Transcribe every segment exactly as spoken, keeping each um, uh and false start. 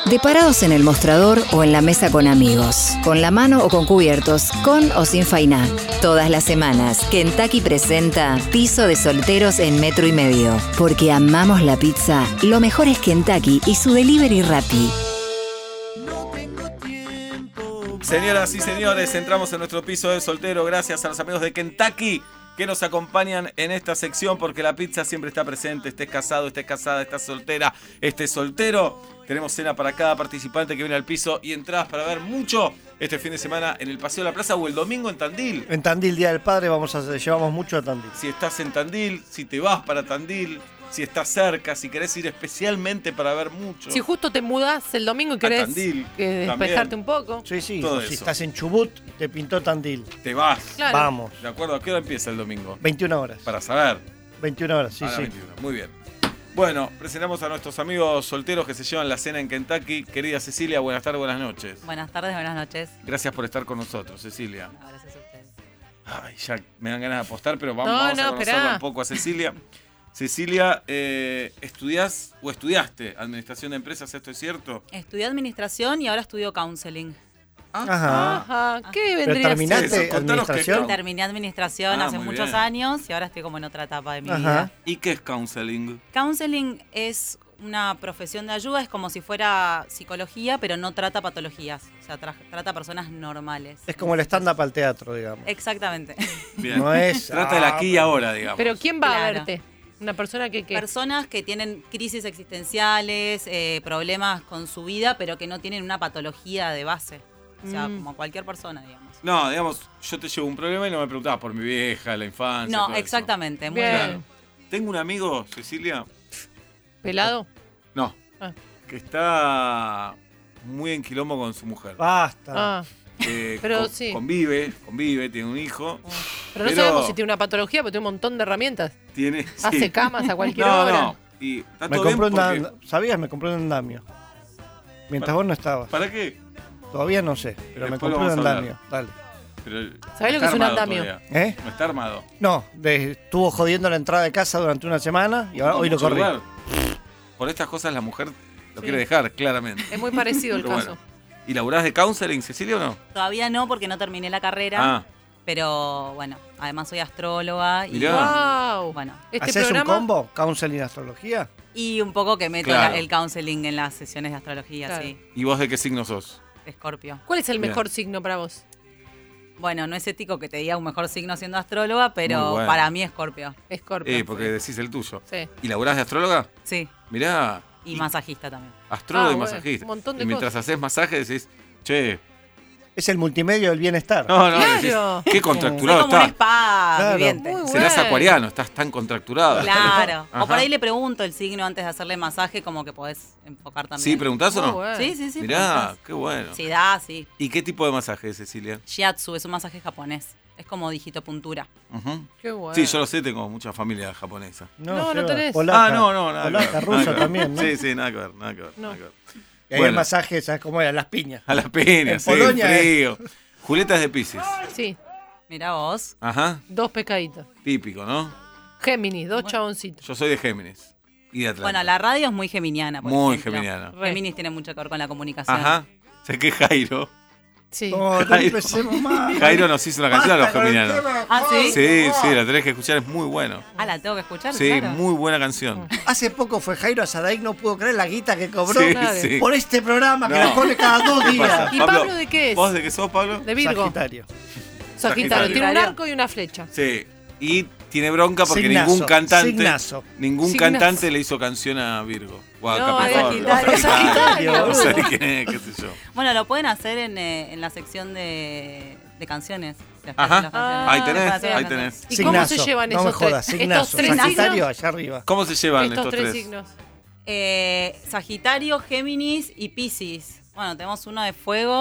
De parados en el mostrador o en la mesa con amigos, con la mano o con cubiertos, con o sin fainá. Todas las semanas, Kentucky presenta Piso de Solteros en Metro y Medio. Porque amamos la pizza, lo mejor es Kentucky y su delivery Rappi. Señoras y señores, entramos en nuestro piso de soltero gracias a los amigos de Kentucky que nos acompañan en esta sección porque la pizza siempre está presente. Estés casado, estés casada, estás soltera, estés soltero. Tenemos cena para cada participante que viene al piso y entradas para ver mucho este fin de semana en el Paseo de la Plaza o el domingo en Tandil. En Tandil, Día del Padre, vamos a hacer, llevamos mucho a Tandil. Si estás en Tandil, si te vas para Tandil, si estás cerca, si querés ir especialmente para ver mucho. Si justo te mudás el domingo y querés Tandil, que despejarte también. un poco. Sí, sí, Todo si eso. estás en Chubut, te pintó Tandil. Te vas. Claro. Vamos, ¿De acuerdo? ¿A qué hora empieza el domingo? veintiuna horas. Para saber. veintiuna horas, sí, A las sí. veintiuna. Muy bien. Bueno, presentamos a nuestros amigos solteros que se llevan la cena en Kentucky. Querida Cecilia, buenas tardes, buenas noches. Buenas tardes, buenas noches. Gracias por estar con nosotros, Cecilia. No, gracias a ustedes. Ay, ya me dan ganas de apostar, pero vamos, No, vamos no, a conocerla esperá. un poco a Cecilia. Cecilia, eh, ¿estudiás o estudiaste Administración de Empresas? ¿Esto es cierto? Estudié administración y ahora estudio counseling. Ajá. Ajá. ¿Qué ¿Pero vendría a ser? terminaste Eso, contanos administración? qué- Terminé administración Ah, hace muy muchos bien. años y ahora estoy como en otra etapa de mi Ajá. vida. ¿Y qué es counseling? Counseling es una profesión de ayuda, es como si fuera psicología, pero no trata patologías. O sea, tra- trata personas normales. Es como el stand-up al teatro, digamos. Exactamente. Bien. No es- Trata del ah, aquí y ahora, digamos. Pero ¿quién va a Claro. verte? Una persona que... que... Personas que tienen crisis existenciales, eh, problemas con su vida, pero que no tienen una patología de base. O sea, Mm. como cualquier persona, digamos. No, digamos, yo te llevo un problema y no me preguntabas por mi vieja, la infancia. No, todo eso. exactamente. Muy Bien. bien. Claro. Tengo un amigo, Cecilia, ¿Pelado? no, Ah. que está muy en quilombo con su mujer. Basta. Ah, Eh, Pero con- sí. Convive, convive, tiene un hijo. pero no Pero- sabemos si tiene una patología, pero tiene un montón de herramientas. Tiene, sí. Hace camas a cualquier no, hora. No, y está Me todo bien compré un porque- andamio. ¿Sabías? Me compré un andamio. Mientras Pa- vos no estabas. ¿Para qué? Todavía no sé, pero me Después lo compré un vamos a andamio. Dale. Pero ¿Sabés no lo que está es un armado andamio? todavía. ¿Eh? No está armado. No, de- estuvo jodiendo la entrada de casa durante una semana y ahora Con hoy lo mucho corrí. lugar. Por estas cosas la mujer lo Sí. quiere dejar, claramente. Es muy parecido el Pero caso. bueno. ¿Y laburás de counseling, Cecilia, o no? Todavía no, porque no terminé la carrera. Ah, Pero bueno, además soy astróloga y, Mirá. ¡Wow! Bueno. Este ¿Haces programa... un combo? ¿Counseling astrología? y un poco que meto Claro. la- el counseling en las sesiones de astrología, Claro. sí. ¿y vos de qué signo sos? Escorpio. ¿Cuál es el Bien. mejor signo para vos? Bueno, no es ético que te diga un mejor signo siendo astróloga, Muy pero bueno. para mí Escorpio. Escorpio. Eh, porque decís el tuyo. Sí. ¿Y laburás de astróloga? Sí. Mirá. Y masajista también. Astróloga Ah, y bueno, masajista. un montón de y mientras haces masaje decís, che, Es el multimedio del bienestar. no, no, Claro. decís, qué Soy contracturado como un estás. spa Claro. viviente. Muy Serás bueno. acuariano, estás tan contracturado. Claro. Ajá. O por ahí le pregunto el signo antes de hacerle masaje, como que podés enfocar también. ¿Sí, preguntás o Muy no? bueno. Sí, sí, sí. Mirá, preguntás. qué bueno. Sí, da, sí. ¿Y qué tipo de masaje, Cecilia? Shiatsu es un masaje japonés. Es como digitopuntura. Ujú. Qué bueno. Sí, yo lo sé, tengo mucha familia japonesa. No, no Seba, tenés. Polaca. Ah, no, no, nada que Polaca, ver, rusa nada que ver. también, ¿no? Sí, sí, nada que ver, nada que ver. No. nada que ver. Y hay Bueno. masajes, ¿sabes cómo era? Las piñas. A las peñas, En sí, Polonia, frío. Julieta es de Piscis. Sí, Mirá vos. Ajá, dos pecaditos. típico, ¿no? Géminis, dos Bueno. chaboncitos. Yo soy de Géminis. Y de Atlanta. Bueno, la radio es muy geminiana, por Muy ejemplo. geminiana. Re. Géminis tiene mucho que ver con la comunicación. Ajá. Sé que Jairo. Sí. No, no Jairo. empecemos más. Jairo nos hizo una canción a los Basta con el geminianos. tema. Ah, ¿sí? Sí, sí, la tenés que escuchar, es muy bueno. Ah, la tengo que escuchar. Sí, claro. muy buena canción. Hace poco fue Jairo Asadaik, no pudo creer la guita que cobró Sí, Claro. sí. por este programa que No. la pone cada dos ¿Qué días. pasa? ¿Y Pablo de qué es? ¿Vos de qué sos, Pablo? De Virgo. Sagitario. Sagitario. Tiene un Sagitario. arco y una flecha. Sí. Y tiene bronca porque Signazo, ningún cantante signazo. ningún Signazo. cantante le hizo canción a Virgo. O a No, a Capricornio. Sagitario. O a Sagitario, No sé boludo. quién es, qué sé yo. Bueno, lo pueden hacer en, eh, en la sección de, de canciones. Después Ajá. de las canciones. Ahí Ah, tenés, Para hacer las ahí canciones. tenés. ¿Y cómo se Signazo. llevan No me esos jodas, tres? Signazo. Estos tres Sagitario, signos. allá arriba. ¿Cómo se llevan Estos estos tres tres? signos. Eh, Sagitario, Géminis y Piscis. Bueno, tenemos uno de fuego,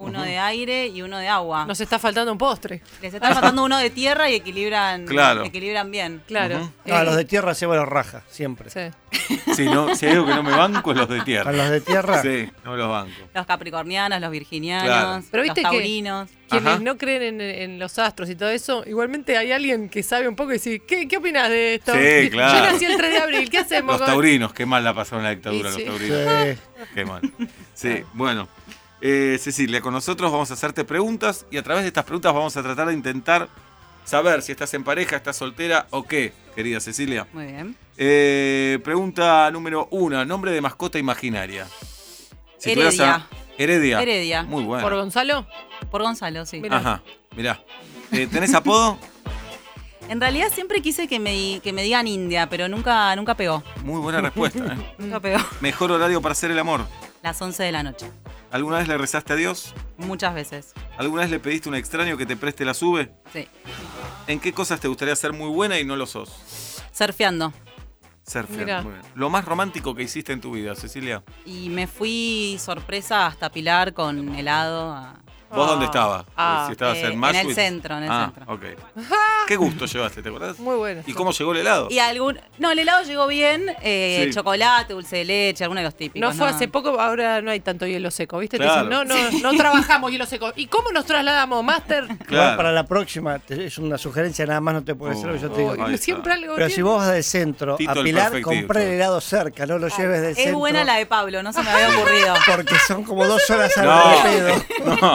uno Ujú. de aire y uno de agua. Nos está faltando un postre. Les está faltando uno de tierra y equilibran, Claro. equilibran bien. Claro. Ujú. No, a Eh, los de tierra se los raja, siempre. sí. Sí, no, si hay algo que no me banco es los de A tierra. los de tierra, Sí, no los banco. Los capricornianos, los virginianos, Claro. Pero los viste que- taurinos. Quienes Ajá. no creen en, en los astros y todo eso, igualmente hay alguien que sabe un poco y dice, ¿qué, qué opinas de esto? Sí, claro. Yo nací el tres de abril, ¿qué hacemos? Los con-?" taurinos, qué mal la pasaron en la dictadura, Y sí. los taurinos. sí. Qué mal. Sí, bueno. Eh, Cecilia, con nosotros vamos a hacerte preguntas y a través de estas preguntas vamos a tratar de intentar saber si estás en pareja, estás soltera o qué, querida Cecilia. Muy bien. Eh, pregunta número uno, nombre de mascota imaginaria. Si tuvieras Heredia. a- Heredia. Heredia. Muy bueno. ¿Por Gonzalo? Por Gonzalo, sí. Mira. Ajá, mirá. Eh, ¿Tenés apodo? En realidad siempre quise que me, que me digan India, pero nunca, nunca pegó. Muy buena respuesta. ¿eh? Nunca pegó. Mejor horario para hacer el amor. Las once de la noche. ¿Alguna vez le rezaste a Dios? Muchas veces. ¿Alguna vez le pediste a un extraño que te preste la sube? Sí. ¿En qué cosas te gustaría ser muy buena y no lo sos? Surfeando. Surfear, Mirá. muy bien. Lo más romántico que hiciste en tu vida, Cecilia. Y me fui sorpresa hasta Pilar con helado. a- ¿Vos Ah. dónde estabas? Ah. si estabas Eh, en en Maswitz. el centro, en el ah, centro. ok. ¿Qué gusto llevaste, te acordás? Muy bueno. ¿Y cómo llegó el helado? Y algún. No, el helado llegó bien. eh, Sí. Chocolate, dulce de leche, alguno de los típicos. No fue hace poco, ahora no hay tanto hielo seco, ¿viste? Te Claro. dicen, no, no, no trabajamos hielo seco. ¿Y cómo nos trasladamos, Master? Claro. Igual para la próxima, te- es una sugerencia, nada más no te puede ser lo que yo te digo. Oh, ahí está. Siempre algo Pero tiene. si vos vas del centro Tito a el Pilar, perfectivo. compré el helado cerca, no lo lleves del Es centro. buena la de Pablo, no se me había ocurrido. Porque son como dos horas al No. pedo. No.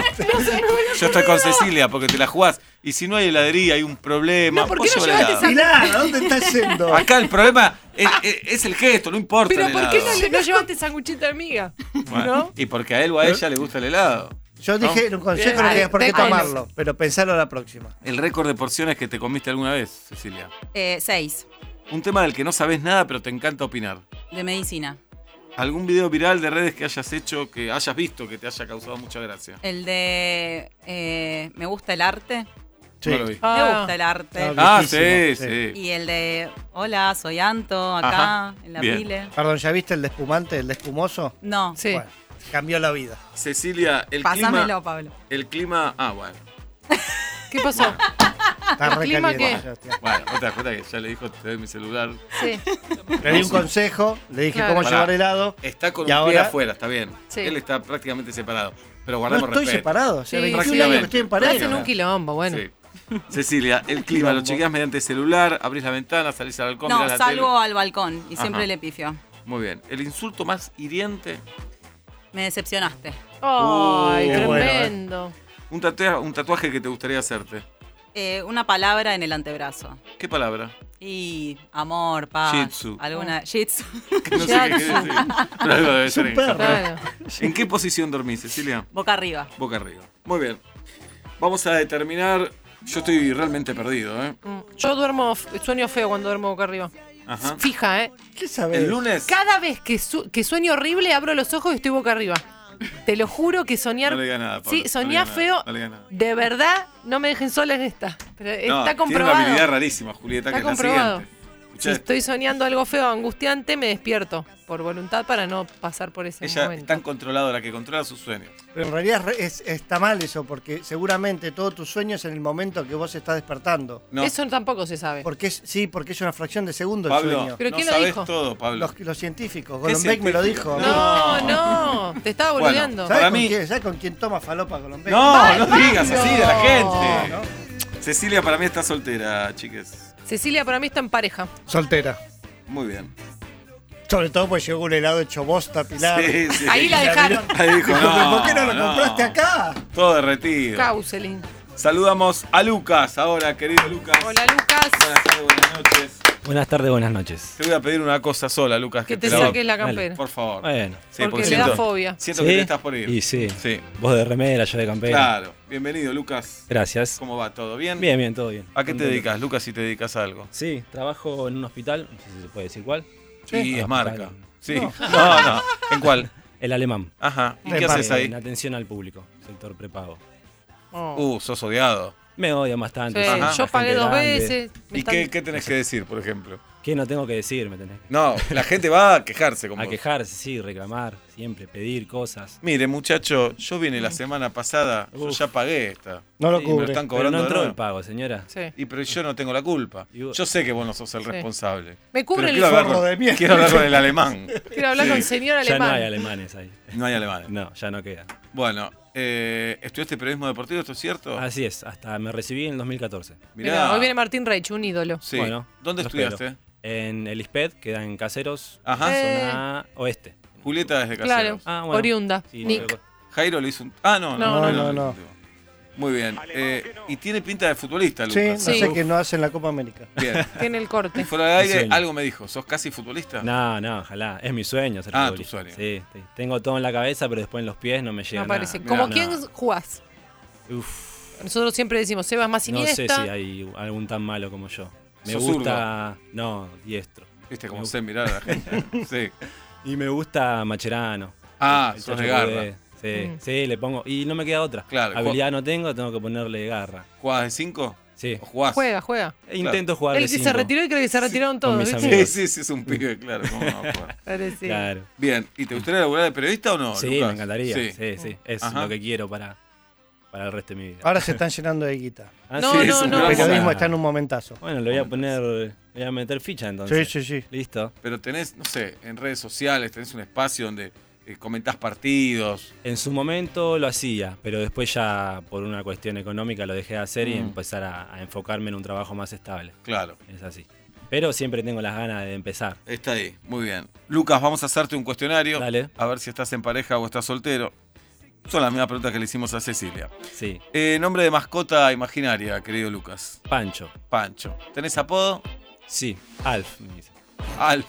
Yo estoy con Cecilia porque te la jugás. Y si no hay heladería, hay un problema. No, ¿por vos qué no lleva el llevaste helado. Pilar, ¿a dónde estás yendo? Acá el problema es, es- es el gesto, no importa Pero el ¿por helado. qué no, le- no llevaste sanguchita de miga? Bueno, ¿No? Y porque a él o a ella le gusta el helado. Yo dije un consejo, Bien, no tenías por qué tengo- tomarlo, pero pensalo a la próxima. El récord de porciones que te comiste alguna vez, Cecilia. Eh, seis. Un tema del que no sabes nada, pero te encanta opinar. De medicina. ¿Algún video viral de redes que hayas hecho, que hayas visto, que te haya causado mucha gracia? El de. eh, me gusta el arte. Sí. No lo vi. Me Ah. gusta el arte. Ah, Ah, sí, viejísimo, sí. Y el de. Hola, soy Anto, acá, Ajá, en la bien. pile. Perdón, ¿ya viste el de espumante, el de espumoso? No. Sí. Bueno, cambió la vida. Cecilia, el Pásamelo, clima... Pablo. El clima... Ah, bueno. ¿Qué pasó? Está ¿El re clima caliente, qué? Sebastián. Bueno, no te das cuenta que ya le dijo, te doy mi celular. Sí. Le di un consejo, le dije Claro. cómo Pará. llevar helado. Está con Y un pie ahora- afuera, está bien. Sí. Él está prácticamente separado. Pero No guardemos estoy respeto. separado, hace Sí, veintiún años prácticamente. que estoy en Te pareja. hacen un quilombo, bueno. Sí. Cecilia, el clima, lo chequeas mediante celular, abrís la ventana, salís al balcón, No, mirás la salgo tele. al balcón y siempre Ajá. le pifio. Muy bien. El insulto más hiriente, Me decepcionaste. Ay, Uh, qué bueno, tremendo. un tatuaje, un tatuaje que te gustaría hacerte. Eh, una palabra en el antebrazo. ¿Qué palabra? Y amor, paz. Jitsu. Alguna. Jitsu. Que no sé qué quiere decir. Pero algo debe ser en perro. japonés. Claro. ¿En qué posición dormís, Cecilia? Boca arriba. Boca arriba. Muy bien. Vamos a determinar. Yo estoy realmente perdido, ¿eh? Mm. Yo duermo, sueño feo cuando duermo boca arriba. Ajá. Fija, ¿eh? ¿Qué sabes? El lunes. Cada vez que, su- que sueño horrible, abro los ojos y estoy boca arriba. Te lo juro que soñar. No le digas nada, Pablo. Sí, No le soñar digas nada, feo. no le digas nada. De verdad, no me dejen sola en esta. Pero No, está tiene una comprobado. habilidad rarísima, Julieta, Está que es la comprobado. siguiente. Si Escuchá, estoy soñando algo feo, angustiante, me despierto por voluntad para no pasar por ese ella momento. es tan controlada la que controla sus sueños. Pero en realidad re- es- está mal eso, porque seguramente todo tu sueño es en el momento que vos estás despertando. No, Eso tampoco se sabe. Porque es, sí, porque es una fracción de segundo el Pablo, sueño. ¿Pero no quién lo sabes dijo? todo, Pablo. Los, los científicos, ¿Qué Golombek me lo científico? dijo. No, no, te estaba Bueno, boludeando. ¿Sabes Para con, mí- quién, ¿sabes con quién toma falopa Golombek? No, no digas así de la no. gente. ¿No? Cecilia para mí está soltera, chiques. Cecilia para mí está en pareja. Soltera. Muy bien. Sobre todo porque llegó un helado hecho bosta, Pilar. Sí, sí. Ahí la dejaron. Ahí dijo, Dijo, no, ¿por qué no lo no. compraste acá? Todo derretido. Causelin. Saludamos a Lucas ahora, querido Lucas. Hola, Lucas. Buenas tardes, buenas noches. Buenas tardes, buenas noches. Te voy a pedir una cosa sola, Lucas. Que te la hago- saques la campera. Por favor. Bueno. Sí, porque le siento, da fobia. siento ¿Sí? que te estás por ir. Y sí. Sí. Vos de remera, yo de campera. Claro. Bienvenido, Lucas. Gracias. ¿Cómo va? ¿Todo bien? Bien, bien, todo bien. ¿A qué te Contento. dedicas, Lucas, si te dedicas a algo? Sí, trabajo en un hospital, no sé si se puede decir cuál. Sí, es Ah, marca. claro. Sí. No, no. ¿En cuál? El alemán. Ajá. ¿Y De qué haces marca. ahí? En atención al público, sector prepago. Oh. Uh, sos odiado. Me odian bastante. Sí, sí, Ajá. la yo pagué gente dos grande. veces. me ¿Y están- qué, qué tenés que decir, por ejemplo? ¿Qué no tengo que decir? ¿Me tenés? No, la gente va a quejarse con A vos. quejarse, sí, reclamar, siempre, pedir cosas. Mire, muchacho, yo vine la semana pasada, yo Uf. ya pagué esta. No lo Sí, Me lo cubre. están Pero cobrando no de entró nuevo. el pago, señora. Sí. Y pero yo no tengo la culpa. Y vos- Yo sé que vos no sos el Sí. responsable. Me cubre Pero el quiero hablar, forro con, de mierda. quiero hablar con el alemán. Quiero hablar Sí. con señor Ya no alemán. hay alemanes ahí. No hay alemanes. No, ya no queda. Bueno, eh, ¿estudiaste periodismo deportivo? ¿Esto es cierto? Así es, hasta me recibí en el dos mil catorce. Mirá. Mirá, hoy viene Martín Reich, un ídolo. Sí. Bueno, ¿Dónde lo estudiaste? espero. En el ISPED, queda en Caseros, Ajá. Eh. zona oeste. Julieta desde Claro, Caseros. Ah, bueno. oriunda. Sí, Nick. no, Jairo le hizo un... Ah, no, no, No, no, no. Muy bien. Eh, y tiene pinta de futbolista, Sí, Lucas. no Sí. sé qué no hacen la Copa América. Bien. Tiene el corte. Y fuera de aire, sueño. algo me dijo. ¿Sos casi futbolista? no, no, ojalá. Es mi sueño ser Ah, futbolista. tu sueño. Sí, sí. Tengo todo en la cabeza, pero después en los pies no me llega No nada. parece. Mirá. ¿Como No. quién jugás? Uf, Nosotros siempre decimos, Sebas más no Iniesta. sé si hay algún tan malo como yo. Me ¿Sos gusta... No, diestro. ¿Viste cómo Me sé mirar a la gente? Sí. Y me gusta Macherano. Ah, El sos Chacho de garra. Coudet. Sí, Mm. sí, le pongo. Y no me queda otra. Claro, Habilidad no tengo, tengo que ponerle garra. ¿Jugás de cinco? Sí. ¿O jugás? Juega, juega. E Intento jugar Él de que se cinco. retiró y creo que se retiraron todos. mis ¿viste? Sí, amigos. sí, sí, es un pibe, claro. ¿Cómo no va a jugar? Parece. Claro. Bien, ¿y te gustaría laburar de periodista o no? Sí, Lucas? me encantaría. Sí. Sí, sí. Es Ajá. lo que quiero para, para el resto de mi vida. Ahora se están llenando de guita. Ah, No, sí, no, es un no. El gran periodismo momento. está en un momentazo. Bueno, le voy a poner. Le voy a meter ficha Sí, entonces. sí, sí. Listo. Pero tenés, no sé, en redes sociales, tenés un espacio donde eh, comentás partidos. En su momento lo hacía, pero después ya por una cuestión económica lo dejé de hacer y Mm. empezar a, a enfocarme en un trabajo más estable. Claro. Es así. Pero siempre tengo las ganas de empezar. Está ahí, muy bien. Lucas, vamos a hacerte un cuestionario. Dale. A ver si estás en pareja o estás soltero. Son las mismas preguntas que le hicimos a Cecilia. Sí. Eh, nombre de mascota imaginaria, querido Lucas. Pancho. Pancho. ¿Tenés apodo? Sí. Alf, me dice. Alf.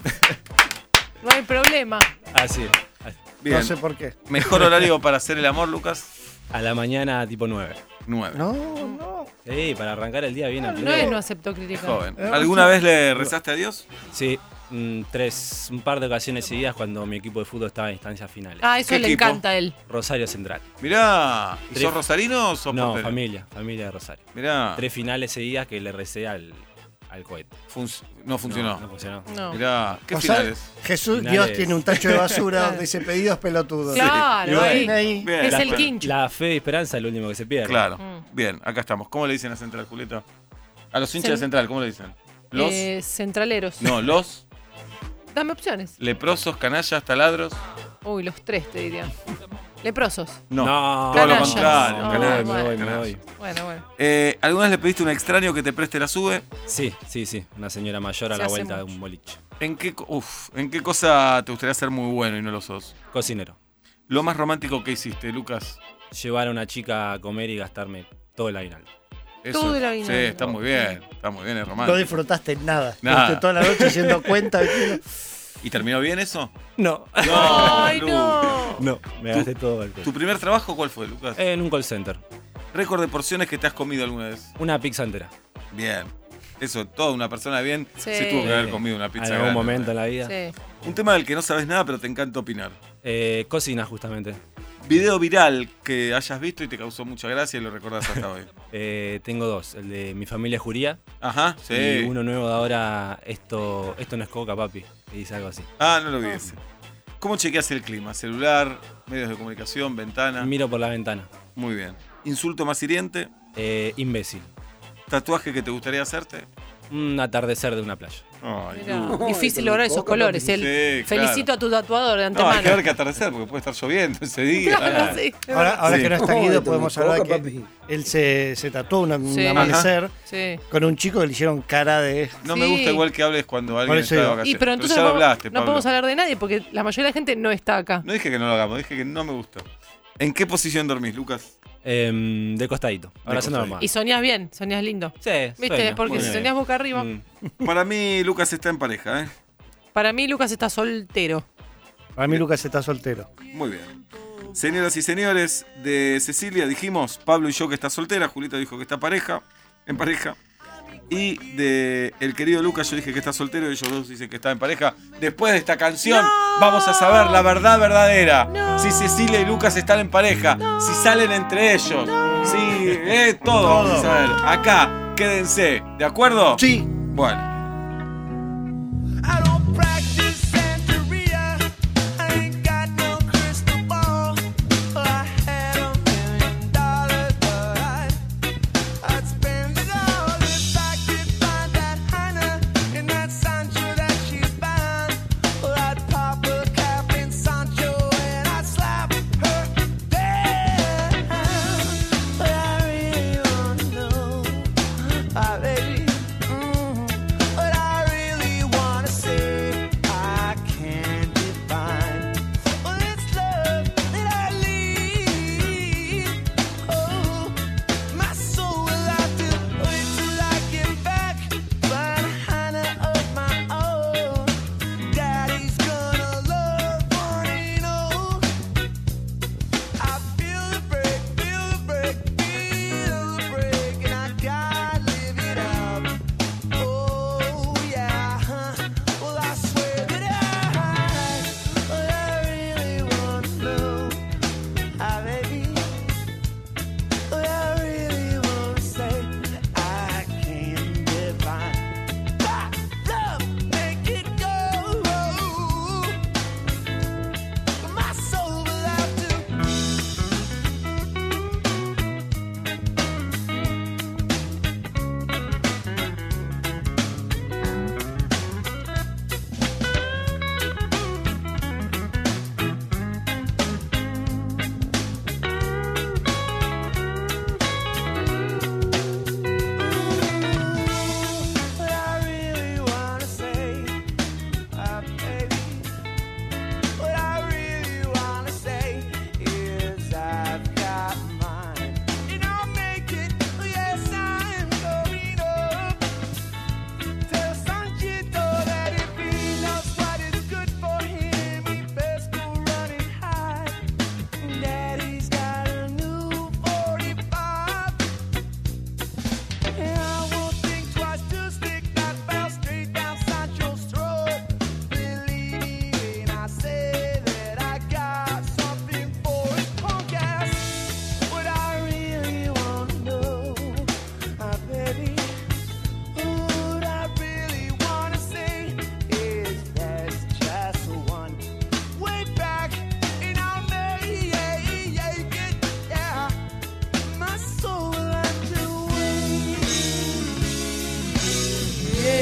No hay problema. Así. Bien. No sé por qué. ¿Mejor horario para hacer el amor, Lucas? A la mañana tipo nueve. nueve. No, no. Sí, para arrancar el día bien a No pleno. es no aceptó crítica. Joven. Eh, ¿Alguna vez le rezaste a Dios? Sí, mm, tres, un par de ocasiones seguidas cuando mi equipo de fútbol estaba en instancias finales. Ah, eso ¿Qué le equipo? encanta a él. Rosario Central. Mirá. ¿Y Tres. sos rosarino o sos No, porteño? familia, familia de Rosario. Mirá. Tres finales seguidas que le recé al, al cohete. Func- no funcionó. No, no funcionó. No. Mirá. ¿Qué O sea, finales? Jesús, Finales. Dios tiene un tacho de basura donde dice pedidos pelotudos. Claro, Y bueno, ahí. ahí. Bien. Es La- el quincho. La fe y esperanza es lo último que se pierde. Claro. Mm. Bien, acá estamos. ¿Cómo le dicen a Central, Julieta? A los hinchas Cen- de Central, ¿cómo le dicen? Los. Eh, centraleros. No, los Dame opciones. leprosos, canallas, taladros. Uy, los tres te diría. Leprosos. No, No, todo lo canallas. contrario. No, canallas. me voy, me Canallas. voy. Bueno, bueno. Eh, ¿Alguna vez le pediste a un extraño que te preste la sube? Sí, sí, sí. Una señora mayor a Se la hace vuelta de mucho. un boliche. ¿En qué, co- uf, ¿En qué cosa te gustaría ser muy bueno y no lo sos? Cocinero. Lo más romántico que hiciste, Lucas. Llevar a una chica a comer y gastarme todo el aguinaldo. Eso, Todo el sí, aguinaldo. está muy bien. Está muy bien, es No romántico. disfrutaste nada. Nada. Estuviste toda la noche haciendo cuenta. ¿viste? ¿Y terminó bien eso? No. Ay, Lu. no. No, me gasté todo el ¿Tu primer trabajo cuál fue, Lucas? En un call center. Récord de porciones que te has comido alguna vez. Una pizza entera. Bien. Eso, toda una persona de bien Sí. se tuvo que haber Sí. comido una pizza En algún grande. momento en la vida. Sí. Un tema del que no sabes nada, pero te encanta opinar. Eh, cocina, justamente. Video viral que hayas visto y te causó mucha gracia y lo recordás hasta hoy. Eh, tengo dos. El de mi familia Juría. Ajá, sí. Y uno nuevo de ahora, esto, esto no es coca, papi. Y dice algo así. Ah, no lo vi ese. ¿Cómo chequeas el clima? ¿Celular, medios de comunicación, ventana? Miro por la ventana. Muy bien. ¿Insulto más hiriente? Eh, imbécil. ¿Tatuaje que te gustaría hacerte? Un atardecer de una playa. Ay, Mirá, Lu. difícil lograr esos colores. El, Sí, felicito claro. a tu tatuador de No, hay que antemano. ver qué atardecer porque puede estar lloviendo ese día. Claro, sí. Ahora, ahora Sí. que no está No, Guido, te podemos toca, hablar que papi. él se, se tatuó una- un Sí. amanecer Sí. con un chico que le hicieron cara de... No Sí. me gusta igual que hables cuando alguien eso está de digo. vacaciones. Y pero entonces ya no, lo hablaste, no Pablo. podemos hablar de nadie porque la mayoría de la gente no está acá. No dije que no lo hagamos, dije que no me gusta. ¿En qué posición dormís, Lucas? Em, de costadito. Ahora se costadito. normal. Y soñás bien, soñás lindo. Sí, ¿Viste? sueño. Porque Muy si bien. soñás boca arriba. Mm. Para mí, Lucas está en pareja, ¿eh? Para mí, Lucas está soltero. Para mí Lucas está soltero. Muy bien. Señoras y señores, de Cecilia dijimos, Pablo y yo que está soltera, Julita dijo que está pareja, en pareja. Y de el querido Lucas yo dije que está soltero y ellos dos dicen que está en pareja. Después de esta canción vamos a saber la verdad verdadera. Si Cecilia y Lucas están en pareja, si salen entre ellos, si eh, todo, vamos a saber. Acá, quédense, ¿de acuerdo? Sí. Bueno.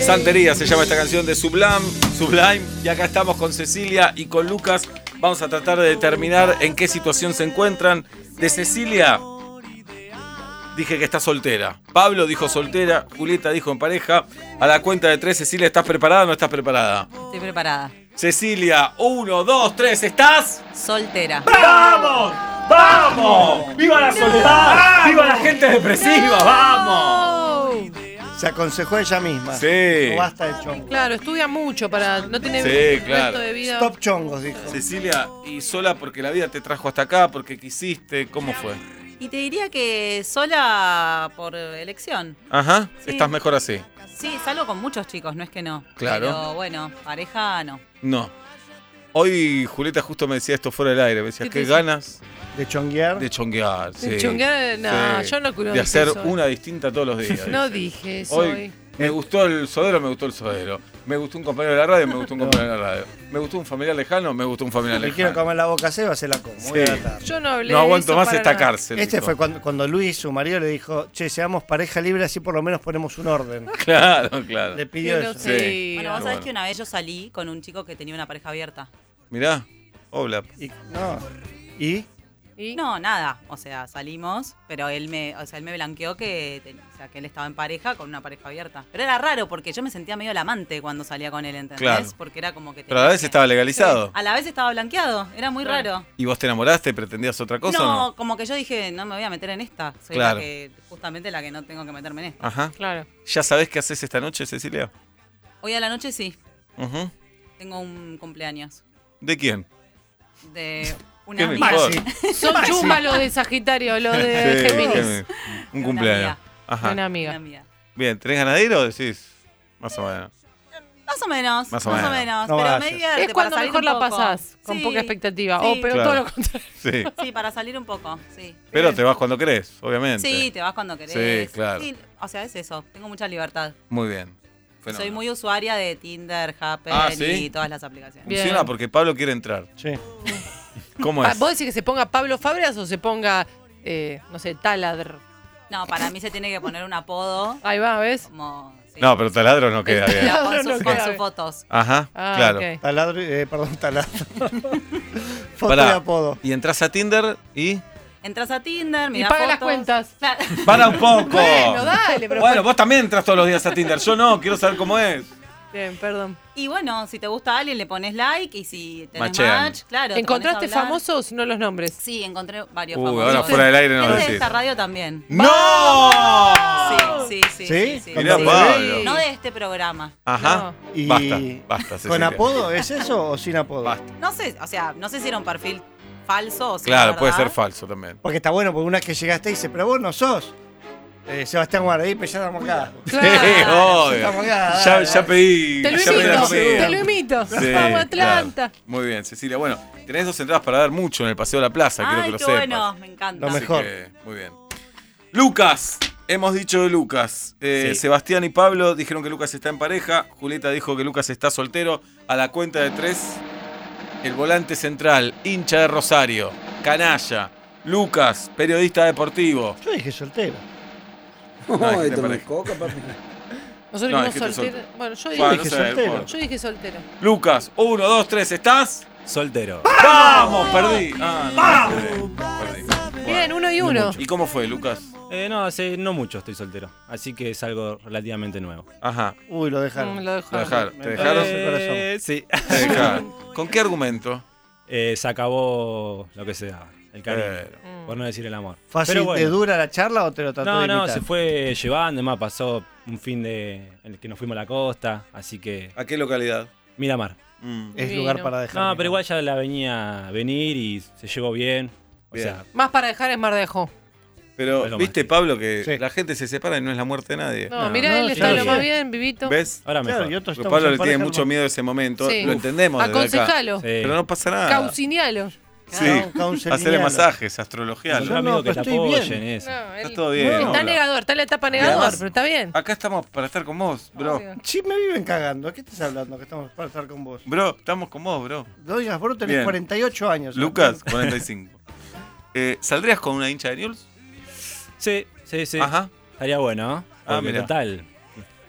Santería se llama esta canción de Sublime, Sublime. Y acá estamos con Cecilia y con Lucas. Vamos a tratar de determinar en qué situación se encuentran. De Cecilia, dije que está soltera. Pablo dijo soltera. Julieta dijo en pareja. A la cuenta de tres, Cecilia, ¿estás preparada o no estás preparada? Estoy preparada. Cecilia, uno, dos, tres, ¿estás? Soltera. ¡Vamos! ¡Vamos! ¡Viva la soledad! ¡Viva la gente depresiva! ¡Vamos! Se aconsejó ella misma. Sí. No basta de chongos. Claro, estudia mucho para no tener Sí, un claro. resto de vida. Stop chongos, dijo. Cecilia, ¿y sola porque la vida te trajo hasta acá? ¿Porque quisiste? ¿Cómo fue? Y te diría que sola por elección. Ajá, Sí. estás mejor así. Sí, salgo con muchos chicos, no es que no. Claro. Pero bueno, pareja no. No. Hoy Julieta justo me decía esto fuera del aire. Me decía, ¿Qué te qué dice? ganas De chonguear. de chonguear. De sí. chonguear, no, Sí. yo no creo De que hacer eso. una distinta todos los días. No dice. dije eso Hoy hoy. me gustó el sodero, me gustó el sodero. Me gustó un compañero de la radio, me gustó un compañero de la radio. Me gustó un familiar lejano, me gustó un familiar Le quiero lejano. comer la boca a Seba, se la como. Voy Sí. a la tarde. Yo no hablé No de aguanto eso más para esta nada. cárcel. Este dijo. fue cuando, cuando Luis, su marido, le dijo, che, seamos pareja libre, así por lo menos ponemos un orden. Claro, claro. Le pidió Que no eso. se Sí. diga. Bueno, vos sabés bueno. que una vez yo salí con un chico que tenía una pareja abierta. Mirá, hola. Y, no. ¿Y? ¿Y? No, nada. O sea, salimos, pero él me, o sea, él me blanqueó que, ten- o sea, que él estaba en pareja con una pareja abierta. Pero era raro porque yo me sentía medio la amante cuando salía con él, ¿entendés? Claro. Porque era como que Pero a la tenía vez que- estaba legalizado. A la vez estaba blanqueado. Era muy Claro. raro. ¿Y vos te enamoraste? ¿Pretendías otra cosa no, o no? como que yo dije, no me voy a meter en esta. Soy Claro. la que, justamente la que no tengo que meterme en esta. Ajá. Claro. ¿Ya sabés qué haces esta noche, Cecilia? Hoy a la noche sí, Ujú. tengo un cumpleaños ¿De quién? de una ¿Qué me amiga. importa? Maxi. Son chumbas los de Sagitario, los de Sí, Géminis. Géminis. Un De cumpleaños. una Ajá. Una Una amiga. amiga. Bien, ¿tenés ganadero o decís? Más o menos. Más o menos, Más más o o menos. menos. No pero vayas. me divierte Es cuando para salir mejor un la poco. pasás, con Sí, poca expectativa. sí. O pero Claro. todo lo contrario. Sí. Sí, para salir un poco, sí. Pero te vas cuando querés, obviamente. Sí, te vas cuando querés. Sí, claro. Sí, o sea, es eso. Tengo mucha libertad. Muy bien. Soy Fenómeno. muy usuaria de Tinder, Happn Ah, ¿sí? y todas las aplicaciones. Bien. Funciona porque Pablo quiere entrar. Sí. ¿Cómo Pa- es? ¿Vos decís que se ponga Pablo Fabregas o se ponga, eh, no sé, Taladr? No, para mí se tiene que poner un apodo Ahí va, ¿ves? como... sí. No, pero taladro no queda bien. Con, No, sus- no con queda sus bien. fotos. Ajá, Ah, claro. ok. Taladro, eh, perdón, taladro. Foto Pará. de apodo. Y entras a Tinder y. Entras a Tinder, Y mira paga las fotos. cuentas. Claro. Para un poco. Bueno, dale, pero. Bueno, vos también entras todos los días a Tinder. Yo no, quiero saber cómo es. Bien, perdón. Y bueno, si te gusta a alguien le pones like y si tenés Machean. match, claro. te ¿Encontraste pones a hablar. famosos? No los nombres. Sí, encontré varios Uy, famosos. ahora fuera del aire no Es lo de decís. esta radio también. ¡No! Sí, sí, sí. ¿Sí? sí, Mirá, sí. Pablo. No de este programa. Ajá. Y Basta, basta, ¿Con Cecilia. apodo es eso o sin apodo? Basta. No sé, o sea, no sé si era un perfil falso o si Claro, era puede verdad. ser falso también. Porque está bueno, porque una vez que llegaste dice, pero vos no sos eh, Sebastián Guardipe, ya estamos acá. Claro. Sí, obvio. Estamos acá, Ya, dale, ya dale. pedí. Te lo ya pedí la imito, comida. te lo imito. Sí, Vamos, Atlanta. claro. Muy bien, Cecilia. Bueno, tenés dos entradas para dar mucho en el Paseo de la Plaza, quiero Ay, que lo qué sepas. bueno, me encanta. Lo Así mejor. que, muy bien. Lucas, hemos dicho de Lucas. Eh, Sí. Sebastián y Pablo dijeron que Lucas está en pareja. Julieta dijo que Lucas está soltero. A la cuenta de tres, el volante central, hincha de Rosario, canalla. Lucas, periodista deportivo. Yo dije soltero. No, Ay, dijiste tomé pareja. coca, papi. Nosotros No, dijimos dijiste soltero. soltero. Bueno, yo Bueno, dije, dije no sé, soltero. por- yo dije soltero. Lucas, uno, dos, tres, ¿estás? Soltero. ¡Vamos! Perdí. Ah, no, perdí. Perdí. Bien, uno y uno. ¿Y cómo fue, Lucas? Eh, no, hace no mucho estoy soltero. Así que es algo relativamente nuevo. Ajá. Uy, lo dejaron. Mm, lo dejo. Lo dejaron. ¿Te Me dejaron? parece el corazón. Eh, sí. Te dejaron. ¿Con qué argumento? Eh, se acabó lo que se daba. El cariño. Eh, Por no decir el amor. ¿Fácil Pero de bueno. dura la charla o te lo trató No, de no, imitar? se fue llevando. Además, pasó un fin de en el que nos fuimos a la costa. Así que. ¿A qué localidad? Miramar. Mm. Es Divino. lugar para dejar. No, pero igual ya la venía a venir y se llevó bien. O Bien. sea, Más para dejar es Mardejo. Pero, Es lo ¿viste, Pablo, que Sí. la gente se separa y no es la muerte de nadie? No, No, mirá, no, él sí, está sí. lo más bien, vivito. ¿Ves? ahora Claro, mejor. y otros Porque estamos Pablo en le tiene pareja mucho hermosa. miedo a ese momento. Sí. Lo entendemos desde acá. Aconsejalo. Sí. Pero no pasa nada. Caucinialo. Sí. Claro, canceliano. Hacerle masajes, astrologialo. Encontrá No, no, amigos que pero te estoy apoyen bien. eso. No, Está él- todo bien. Está hola. negador, está en la etapa Y negador, además- pero está bien. Acá estamos para estar con vos, bro. Obvio. Sí, me viven cagando. ¿A qué estás hablando? Que estamos para estar con vos. Bro, estamos con vos, bro. No digas, vos tenés Bien. cuarenta y ocho años. Lucas, cuarenta y cinco. Eh, ¿Saldrías con una hincha de Newell's? Sí, sí, sí. Ajá. Estaría bueno, ¿no? Ah, Porque mirá. total.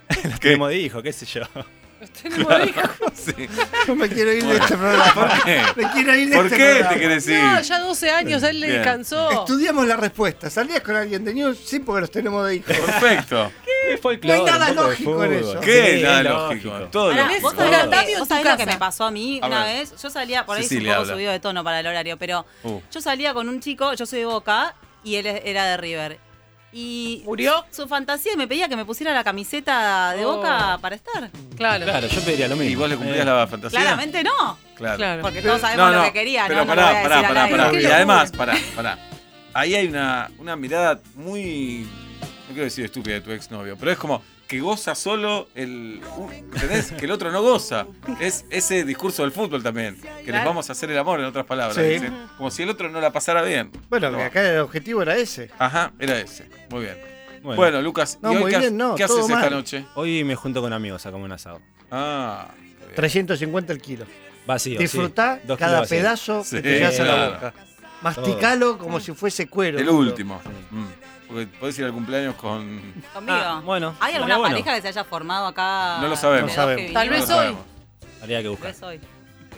Los ¿Qué? tenemos de hijo, qué sé yo. Tenemos hijos. Sí. Yo me quiero ir de este programa. ¿Por qué? Me quiero ir de ¿Por este qué programa. te querés ir? No, ya doce años, él le Bien. descansó. Estudiamos la respuesta. ¿Salías con alguien de News? Sí, porque los tenemos de hijos. Perfecto. ¿Qué folclore? No hay nada un poco de lógico en fútbol. eso. ¿Qué? Sí, Nada es lógico. Todo Pará, lógico. ¿Vos sabés, Todo. lo que, Tapio en vos tu sabés lo que casa. me pasó a mí A una ver. vez? Yo salía, por ahí es un Cecilia, poco habla. subido de tono para el horario, pero Uh. yo salía con un chico, yo soy de Boca y él era de River. Y ¿Murió? su fantasía me pedía que me pusiera la camiseta de Oh. Boca para estar. Claro. Claro, yo pediría lo mismo. ¿Y vos le cumplías Eh, la fantasía? Claramente no, Claro. Claro. porque todos sabemos lo que quería, pero ¿no? No lo pará, voy a pará, decir al pará, aire. pará. Qué Y locura. además, pará, pará. Ahí hay una, una mirada muy, no quiero decir estúpida de tu exnovio, pero es como que goza solo el, un- ¿entendés? Que el otro no goza. Es ese discurso del fútbol también, que les Claro. vamos a hacer el amor, en otras palabras. Sí. dicen. Como si el otro no la pasara bien. Bueno, No. que acá el objetivo era ese. Ajá, era ese. Muy bien. Bueno, Bueno, Lucas, No, ¿y hoy muy qué, ha- bien, no, qué todo haces esta mal. noche? hoy me junto con amigos a comer un asado. Ah, qué bien. trescientos cincuenta el kilo. Vacío, Disfrutá sí. Dos cada kilos vacíos. pedazo Sí, que te llevas a la claro. boca. Masticalo como si fuese cuero. el boludo. último. Mm. Porque podés ir al cumpleaños con... Conmigo. Ah, bueno, ¿Hay alguna estaría bueno. pareja que se haya formado acá? No lo sabemos. de No sabemos. dos que Tal vinimos? vez No lo hoy. sabemos. Habría que Tal buscar. vez hoy.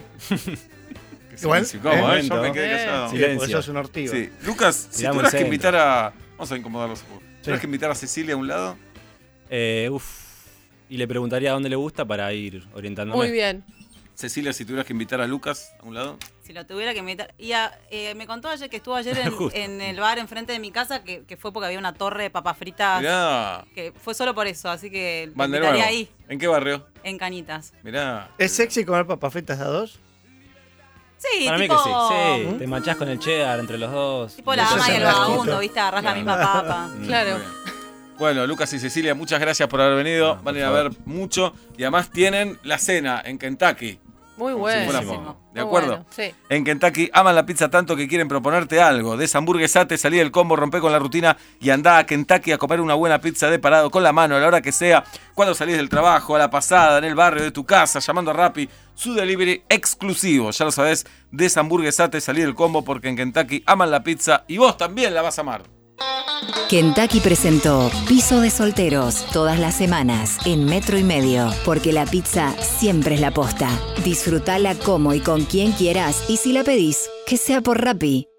Qué Igual, silencio, ¿cómo, eh, eh? Yo me quedé eh, callado. Sí, Silencio. porque sos un ortigo. Sí. Lucas, si Tiramos tuvieras que el invitar a... Vamos a incomodarlos un poco. Si Sí. tuvieras que invitar a Cecilia a un lado, Eh, uf. Y le preguntaría a dónde le gusta para ir orientándome. Muy bien. Cecilia, si tuvieras que invitar a Lucas a un lado. Si lo tuviera que invitar. Y a- eh, me contó ayer que estuvo ayer en, Justo. en el bar enfrente de mi casa, que, que fue porque había una torre de papas fritas. Mirá, Que fue solo por eso, así que lo van de invitaría nuevo. ahí, ¿En qué barrio? en Cañitas. Mirá. ¿Es sexy comer papas fritas de a dos? Sí, Para tipo, mí que sí. Sí, te manchás con el cheddar entre los dos. tipo la Eso ama es y el un asquito. vagabundo, ¿viste? Agarrás la Claro. misma papa. Mm, Claro. muy bien. Bueno, Lucas y Cecilia, muchas gracias por haber venido. No, por Van a ir a favor. ver mucho. Y además tienen la cena en Kentucky. Muy Como si bueno. fuera Buenísimo. poco. ¿De Muy acuerdo? bueno, sí. En Kentucky aman la pizza tanto que quieren proponerte algo. Deshamburguesate, salí del combo, rompe con la rutina y andá a Kentucky a comer una buena pizza de parado con la mano a la hora que sea. Cuando salís del trabajo, a la pasada, en el barrio de tu casa, llamando a Rappi. Su delivery exclusivo. Ya lo sabés, deshamburguesate, salí del combo porque en Kentucky aman la pizza y vos también la vas a amar. Kentucky presentó Piso de Solteros todas las semanas en Metro y Medio, porque la pizza siempre es la posta. Disfrutala como y con quien quieras y si la pedís, que sea por Rappi.